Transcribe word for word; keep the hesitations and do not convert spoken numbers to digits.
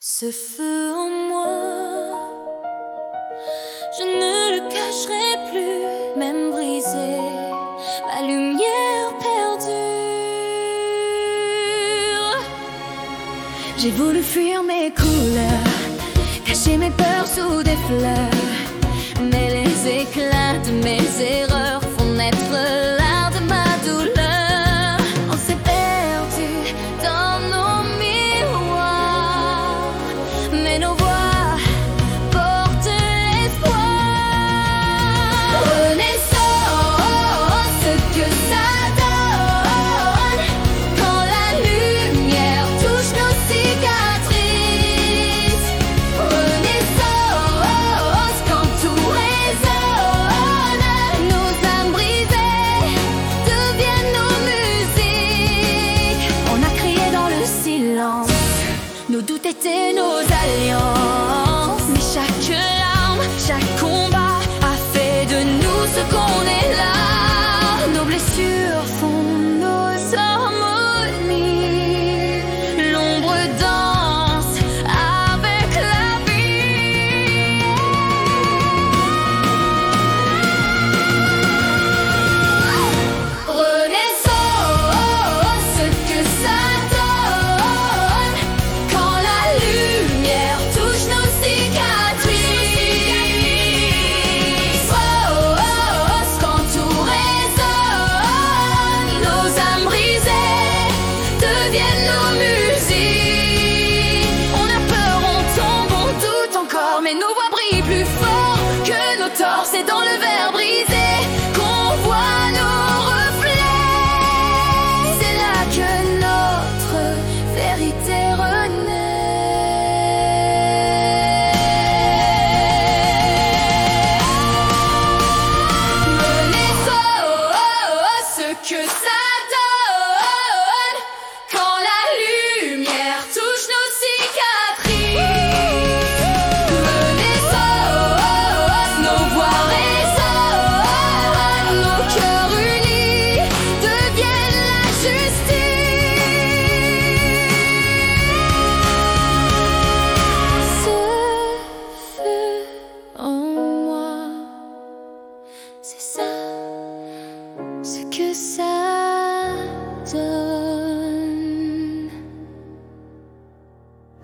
Ce feu en moi, je ne le cacherai plus, même brisé, ma lumière perdure. J'ai voulu fuir mes couleurs, cacher mes peurs sous des fleurs, mais les éclats de mes erreurs font naître l'art de ma douleur. On s'est perdu dans nos miroirs, mais nos voix portent l'espoir. Renaissance, ce que ça donne quand la lumière touche nos cicatrices. Renaissance, quand tout résonne, nos âmes brisées deviennent nos musiques. On a crié dans le silence, nos doutes étaient nos alliances, mais chaque larme, chaque combat